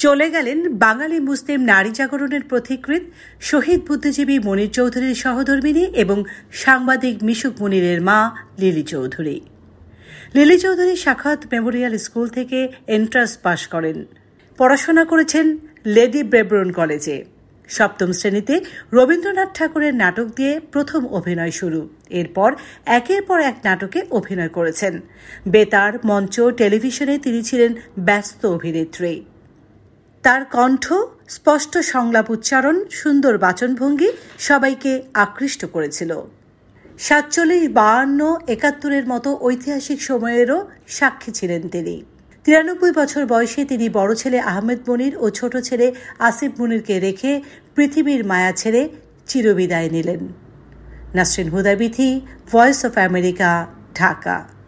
চলে গেলেন বাঙালি মুসলিম নারী জাগরণের পথিকৃৎ শহীদ বুদ্ধিজীবী মনির চৌধুরীর সহধর্মিণী এবং সাংবাদিক মিশুক মুনিরের মা লিলি চৌধুরী। লিলি চৌধুরী সাখাওয়াত মেমোরিয়াল স্কুল থেকে এন্ট্রান্স পাশ করেন। পড়াশোনা করেছেন লেডি ব্রেবরন কলেজে। সপ্তম শ্রেণীতে রবীন্দ্রনাথ ঠাকুরের নাটক দিয়ে প্রথম অভিনয় শুরু। এরপর একের পর এক নাটকে অভিনয় করেছেন। বেতার, মঞ্চ, টেলিভিশনে তিনি ছিলেন ব্যস্ত অভিনেত্রী। তার কণ্ঠ, স্পষ্ট সংলাপ উচ্চারণ, সুন্দর বাচনভঙ্গি সবাইকে আকৃষ্ট করেছিল। 47, 52, 71-এর মতো ঐতিহাসিক সময়েরও সাক্ষী ছিলেন তিনি। 93 বছর বয়সে তিনি বড় ছেলে আহমেদ মুনির ও ছোট ছেলে আসিফ মুনিরকে রেখে পৃথিবীর মায়া ছেড়ে চিরবিদায় নিলেন। Nasrin Huda Bithi, voice of America, Dhaka.